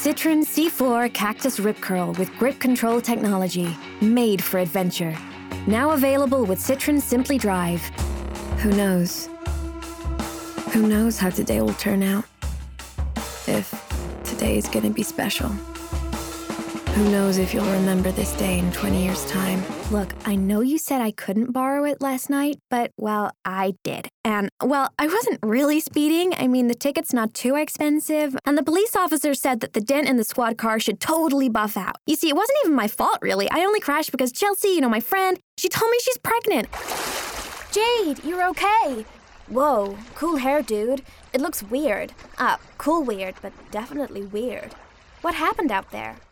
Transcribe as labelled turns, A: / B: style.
A: Citroen C4 Cactus Rip Curl with grip control technology, made for adventure. Now available with Citroen Simply Drive. Who knows? Who knows how today will turn out? If today is gonna be special. Who knows if you'll remember this day in 20 years' time. Look, I know you said I couldn't borrow it last night, but, well, I did. And, well, I wasn't really speeding. I mean, the ticket's not too expensive. And the police officer said that the dent in the squad car should totally buff out. You see, it wasn't even my fault, really. I only crashed because Chelsea, my friend, she told me she's pregnant.
B: Jade, you're okay. Whoa, cool hair, dude. It looks weird. Cool weird, but definitely weird. What happened out there?